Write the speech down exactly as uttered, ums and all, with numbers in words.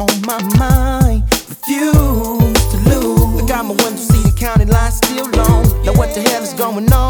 on my mind, refuse to lose. I got my window seat, the county line still long. Now what the hell is going on?